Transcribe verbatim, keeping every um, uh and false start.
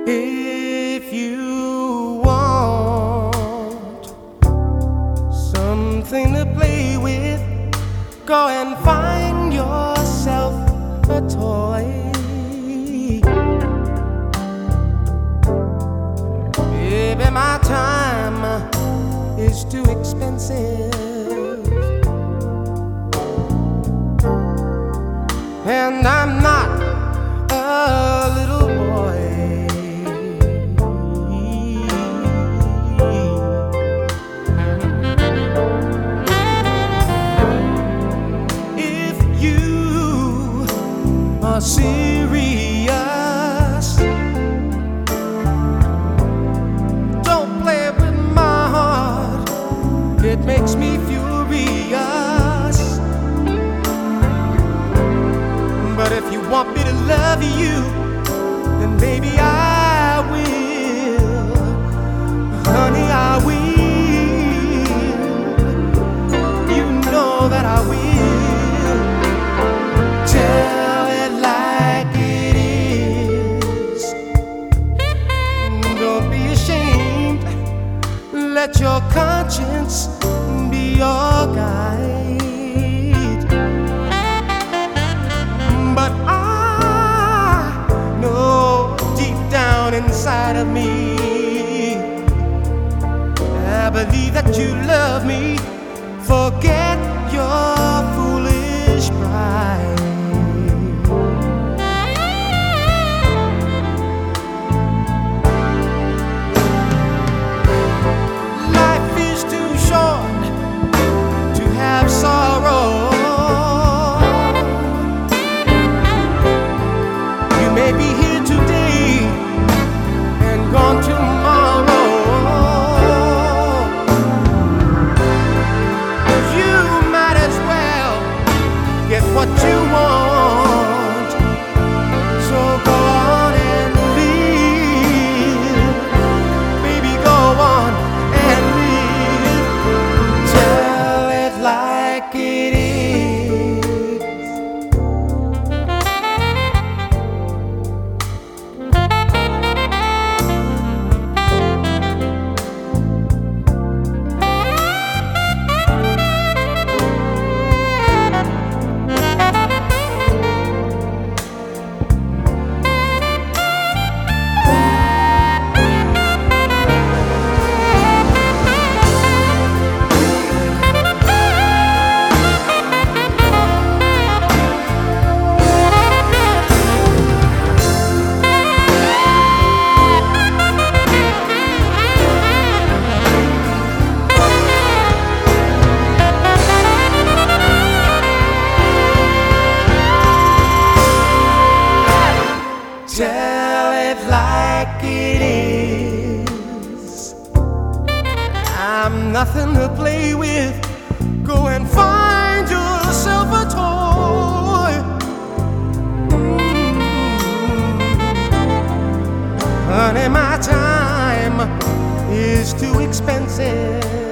If you want something to play with, go and find yourself a toy. Baby, my time is too expensive, and I'm not a little boy. If you are serious, don't play with my heart, it makes me furious. But if you want me to love you, then maybe I will, honey, I will. You know that I will. Tell it like it is. Don't be ashamed. Let your conscience be your guide. But I know deep down inside of me, I believe that you love me. Forget your foolish pride. Life is too short to have sorrow. You may be here today and gone tomorrow. You might as well get what you want. So go on and live. Baby, go on and live. Tell it like it is. Tell it like it is. I'm nothing to play with. Go and find yourself a toy. Mm-hmm. Honey, my time is too expensive.